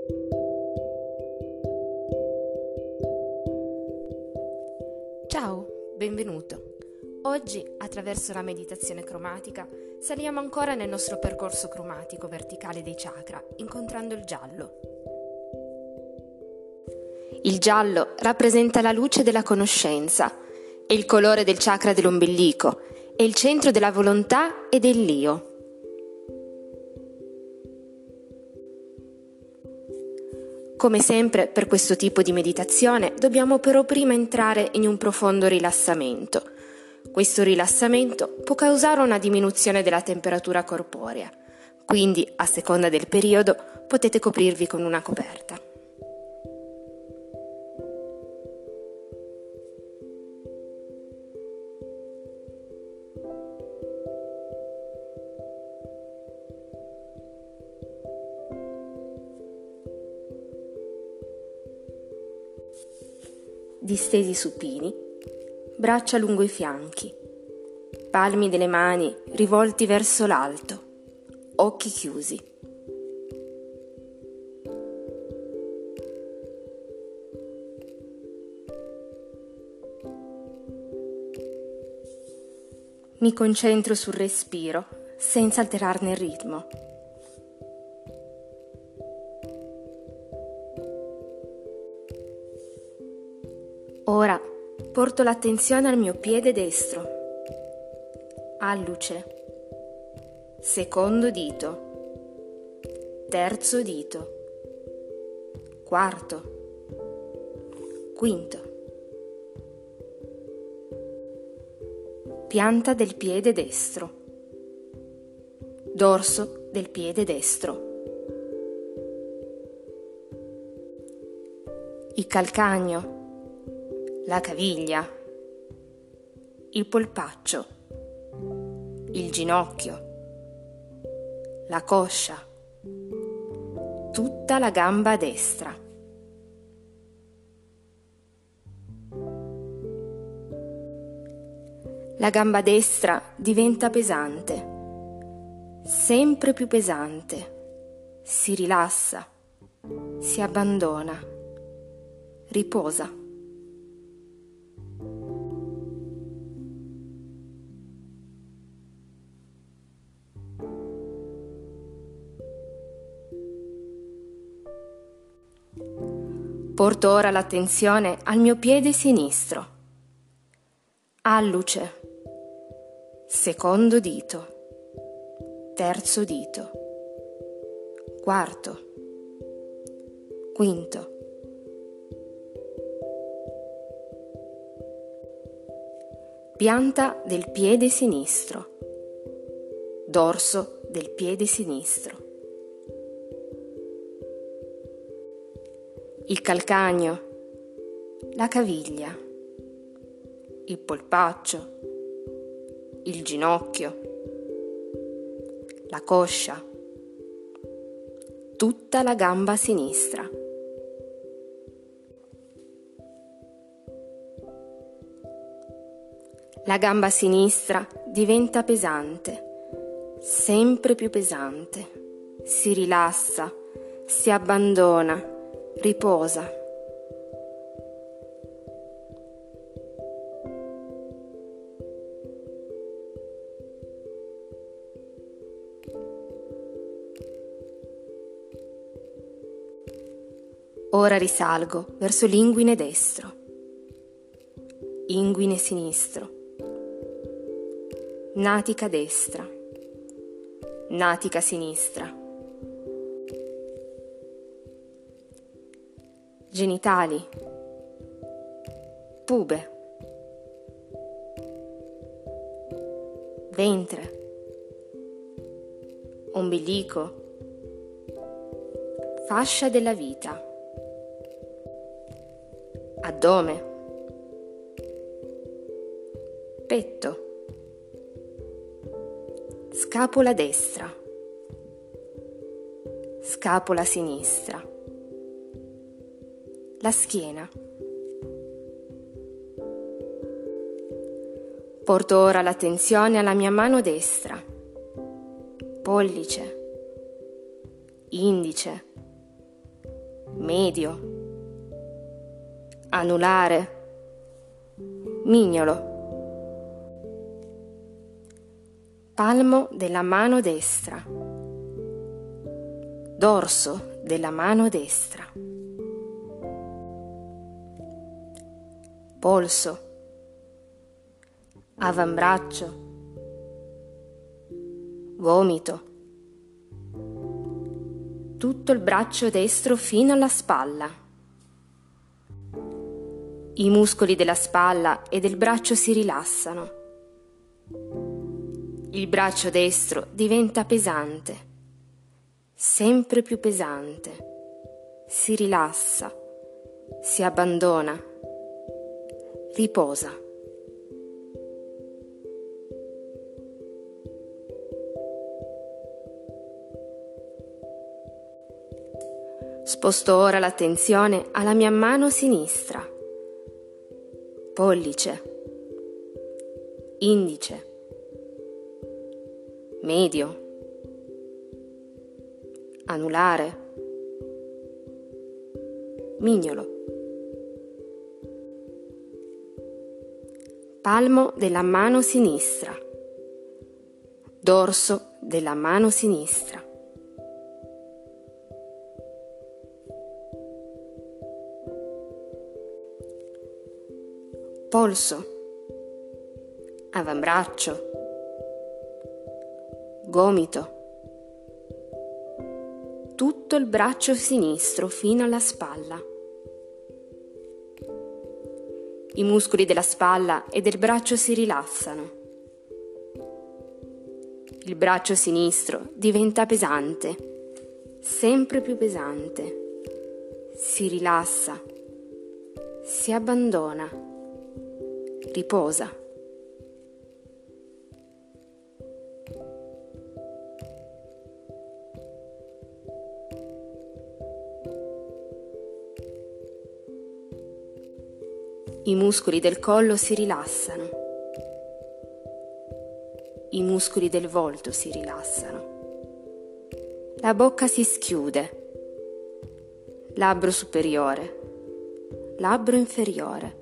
Ciao, benvenuto. Oggi, attraverso la meditazione cromatica, saliamo ancora nel nostro percorso cromatico verticale dei chakra, incontrando il giallo. Il giallo rappresenta la luce della conoscenza, è il colore del chakra dell'ombelico, è il centro della volontà e dell'io. Come sempre, per questo tipo di meditazione dobbiamo però prima entrare in un profondo rilassamento. Questo rilassamento può causare una diminuzione della temperatura corporea, quindi a seconda del periodo potete coprirvi con una coperta. Distesi supini, braccia lungo i fianchi, palmi delle mani rivolti verso l'alto, occhi chiusi. Mi concentro sul respiro senza alterarne il ritmo. Ora porto l'attenzione al mio piede destro, alluce, secondo dito, terzo dito, quarto, quinto. Pianta del piede destro, dorso del piede destro, il calcagno, la caviglia, il polpaccio, il ginocchio, la coscia, tutta la gamba destra. La gamba destra diventa pesante, sempre più pesante, si rilassa, si abbandona, riposa. Porto ora l'attenzione al mio piede sinistro, alluce, secondo dito, terzo dito, quarto, quinto. Pianta del piede sinistro, dorso del piede sinistro, il calcagno, la caviglia, il polpaccio, il ginocchio, la coscia, tutta la gamba sinistra. La gamba sinistra diventa pesante, sempre più pesante, si rilassa, si abbandona, riposa. Ora risalgo verso l'inguine destro, inguine sinistro, natica destra, natica sinistra, genitali, pube, ventre, ombelico, fascia della vita, addome, petto, scapola destra, scapola sinistra, la schiena. Porto ora l'attenzione alla mia mano destra, pollice, indice, medio, anulare, mignolo. Palmo della mano destra, dorso della mano destra, polso, avambraccio, gomito, tutto il braccio destro fino alla spalla. I muscoli della spalla e del braccio si rilassano. Il braccio destro diventa pesante, sempre più pesante, si rilassa, si abbandona, riposa. Sposto ora l'attenzione alla mia mano sinistra, pollice, indice, medio, anulare, mignolo. Palmo della mano sinistra, dorso della mano sinistra, polso, avambraccio, gomito, tutto il braccio sinistro fino alla spalla. I muscoli della spalla e del braccio si rilassano. Il braccio sinistro diventa pesante, sempre più pesante. Si rilassa, si abbandona, riposa. I muscoli del collo si rilassano. I muscoli del volto si rilassano. La bocca si schiude. Labbro superiore. Labbro inferiore.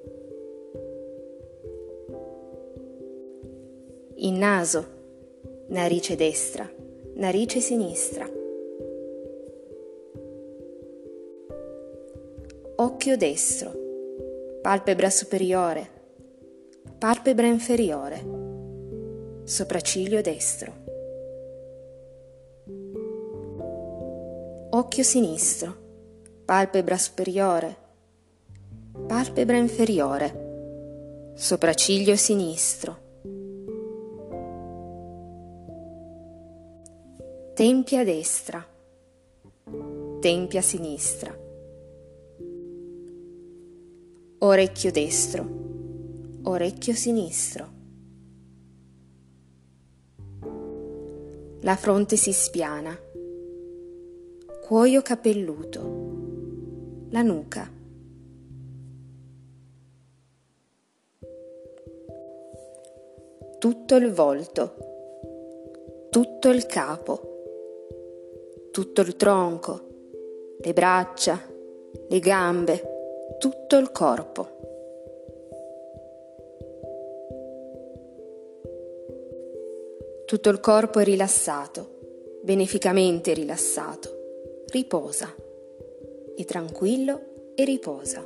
Il naso. Narice destra. Narice sinistra. Occhio destro. Palpebra superiore, palpebra inferiore, sopracciglio destro. Occhio sinistro, palpebra superiore, palpebra inferiore, sopracciglio sinistro. Tempia destra, tempia sinistra. Orecchio destro, orecchio sinistro. La fronte si spiana, cuoio capelluto, la nuca. Tutto il volto, tutto il capo, tutto il tronco, le braccia, le gambe, tutto il corpo. Tutto il corpo è rilassato, beneficamente rilassato, riposa, è tranquillo e riposa.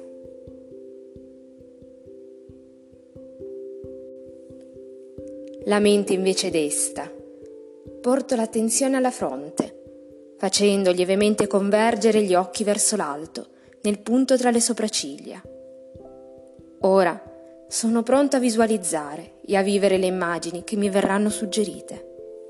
La mente invece desta. Porto l'attenzione alla fronte, facendo lievemente convergere gli occhi verso l'alto, nel punto tra le sopracciglia. Ora sono pronta a visualizzare e a vivere le immagini che mi verranno suggerite.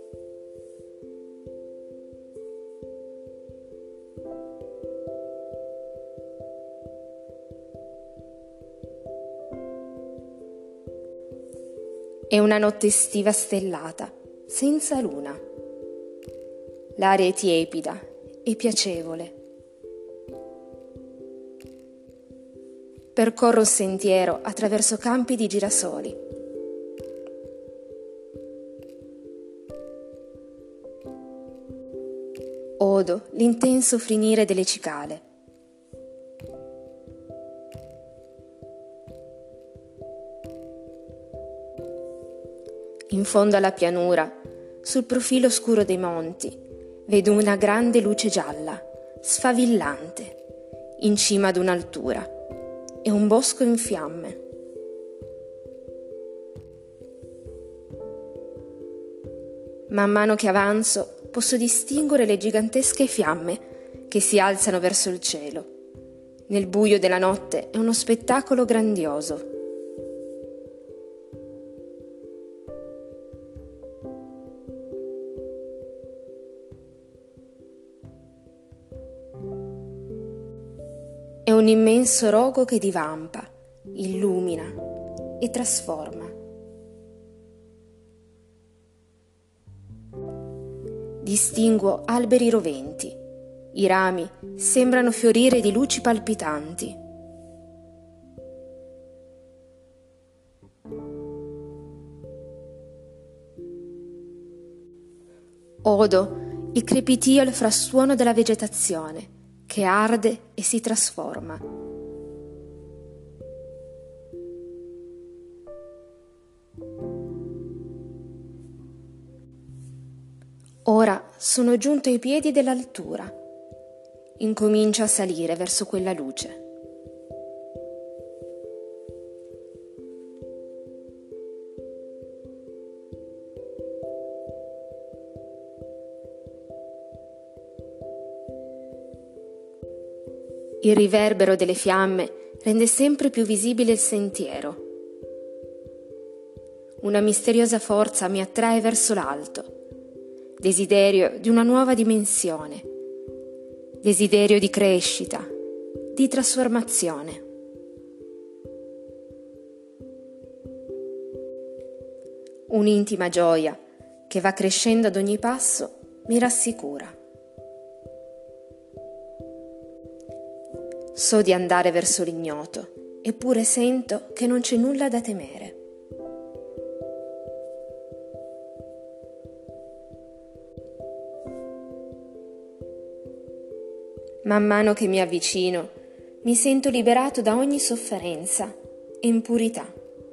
È una notte estiva stellata, senza luna. L'aria è tiepida e piacevole. Percorro il sentiero attraverso campi di girasoli. Odo l'intenso finire delle cicale In fondo alla pianura, sul profilo scuro dei monti, vedo una grande luce gialla, sfavillante, in cima ad un'altura, e un bosco in fiamme. Man mano che avanzo, posso distinguere le gigantesche fiamme che si alzano verso il cielo. Nel buio della notte è uno spettacolo grandioso. È un immenso rogo che divampa, illumina e trasforma. Distinguo alberi roventi. I rami sembrano fiorire di luci palpitanti. Odo il crepitio e il frastuono della vegetazione che arde e si trasforma. Ora sono giunto ai piedi dell'altura. Incomincio a salire verso quella luce. Il riverbero delle fiamme rende sempre più visibile il sentiero. Una misteriosa forza mi attrae verso l'alto. Desiderio di una nuova dimensione. Desiderio di crescita, di trasformazione. Un'intima gioia che va crescendo ad ogni passo mi rassicura. So di andare verso l'ignoto, eppure sento che non c'è nulla da temere. Man mano che mi avvicino, mi sento liberato da ogni sofferenza e impurità.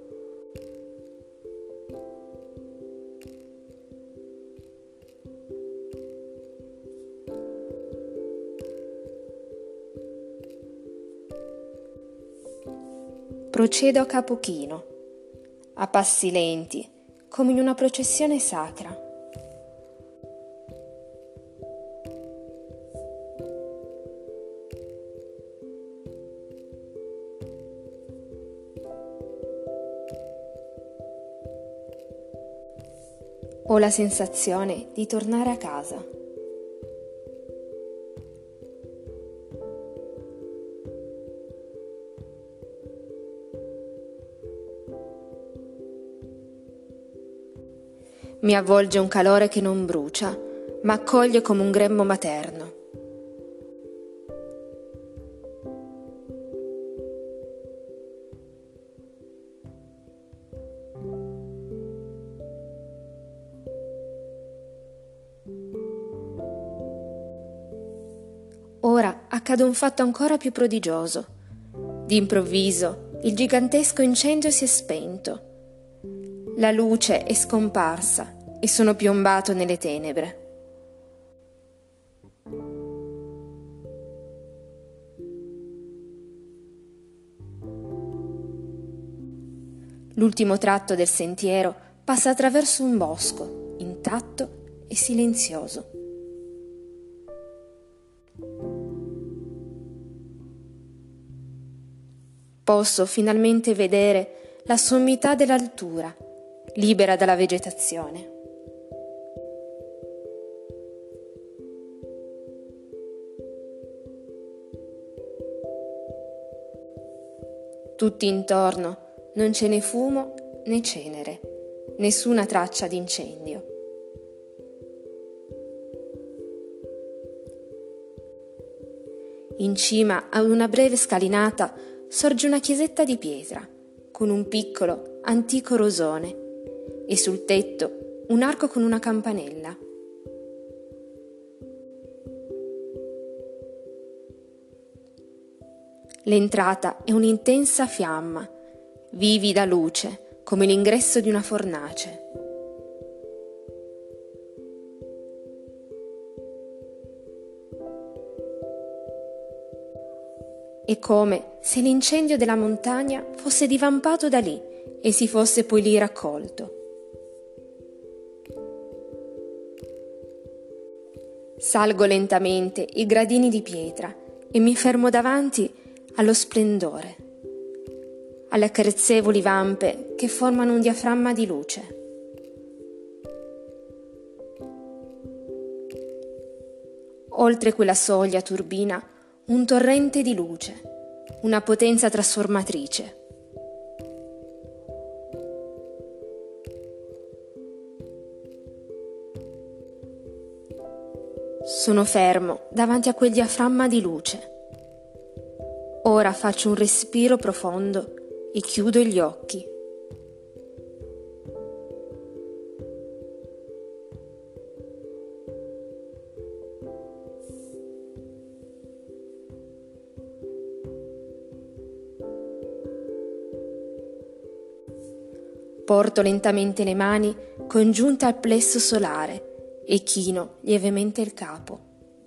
Procedo a capo chino, a passi lenti, come in una processione sacra. Ho la sensazione di tornare a casa. Mi avvolge un calore che non brucia, ma accoglie come un grembo materno. Ora accade un fatto ancora più prodigioso. D'improvviso il gigantesco incendio si è spento. La luce è scomparsa e sono piombato nelle tenebre. L'ultimo tratto del sentiero passa attraverso un bosco, intatto e silenzioso. Posso finalmente vedere la sommità dell'altura, libera dalla vegetazione. Tutti intorno non c'è né fumo né cenere, nessuna traccia di incendio. In cima ad una breve scalinata sorge una chiesetta di pietra, con un piccolo, antico rosone, e sul tetto un arco con una campanella. L'entrata è un'intensa fiamma, vivida luce, come l'ingresso di una fornace. È come se l'incendio della montagna fosse divampato da lì e si fosse poi lì raccolto. Salgo lentamente i gradini di pietra e mi fermo davanti allo splendore, alle accarezzevoli vampe che formano un diaframma di luce. Oltre quella soglia turbina, un torrente di luce, una potenza trasformatrice. Sono fermo davanti a quel diaframma di luce. Ora faccio un respiro profondo e chiudo gli occhi. Porto lentamente le mani congiunte al plesso solare e chino lievemente il capo.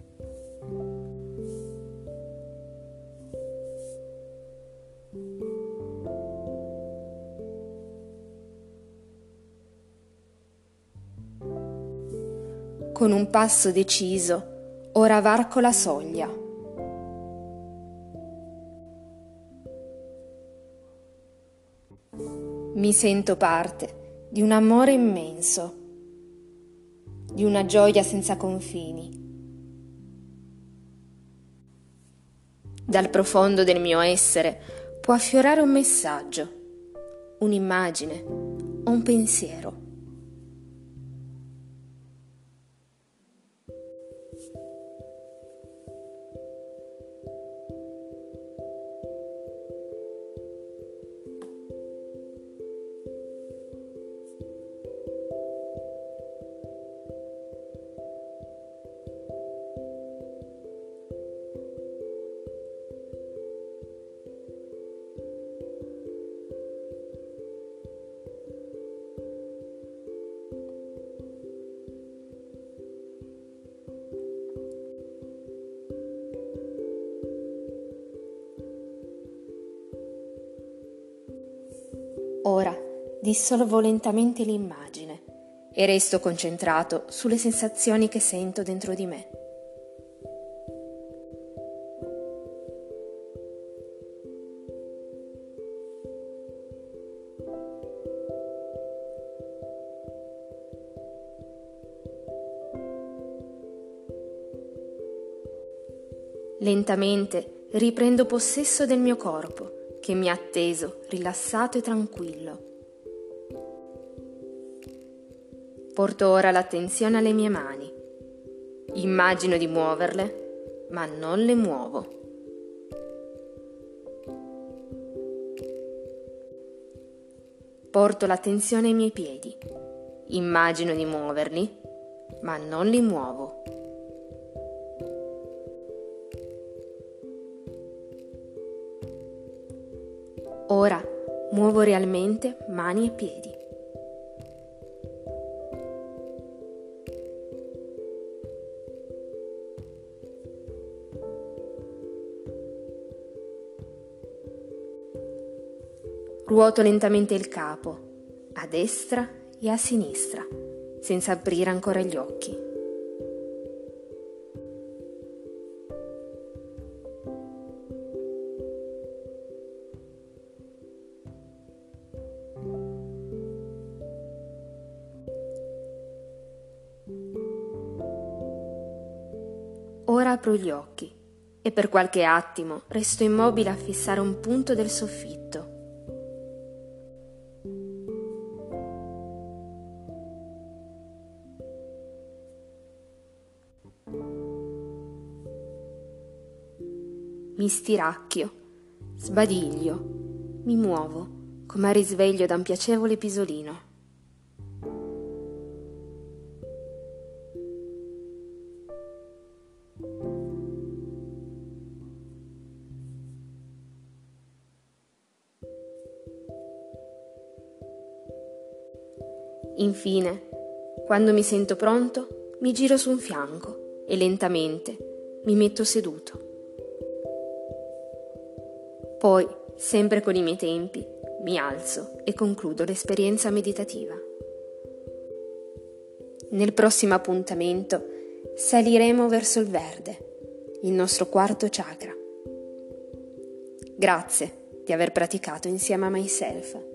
Con un passo deciso, ora varco la soglia. Mi sento parte di un amore immenso, di una gioia senza confini. Dal profondo del mio essere può affiorare un messaggio, un'immagine o un pensiero. Ora dissolvo lentamente l'immagine e resto concentrato sulle sensazioni che sento dentro di me. Lentamente riprendo possesso del mio corpo, che mi ha atteso, rilassato e tranquillo. Porto ora l'attenzione alle mie mani. Immagino di muoverle, ma non le muovo. Porto l'attenzione ai miei piedi. Immagino di muoverli, ma non li muovo. Ora muovo realmente mani e piedi. Ruoto lentamente il capo, a destra e a sinistra, senza aprire ancora gli occhi. Ora apro gli occhi e per qualche attimo resto immobile a fissare un punto del soffitto. Mi stiracchio, sbadiglio, mi muovo come a risveglio da un piacevole pisolino. Infine, quando mi sento pronto, mi giro su un fianco e lentamente mi metto seduto. Poi, sempre con i miei tempi, mi alzo e concludo l'esperienza meditativa. Nel prossimo appuntamento saliremo verso il verde, il nostro quarto chakra. Grazie di aver praticato insieme a myself.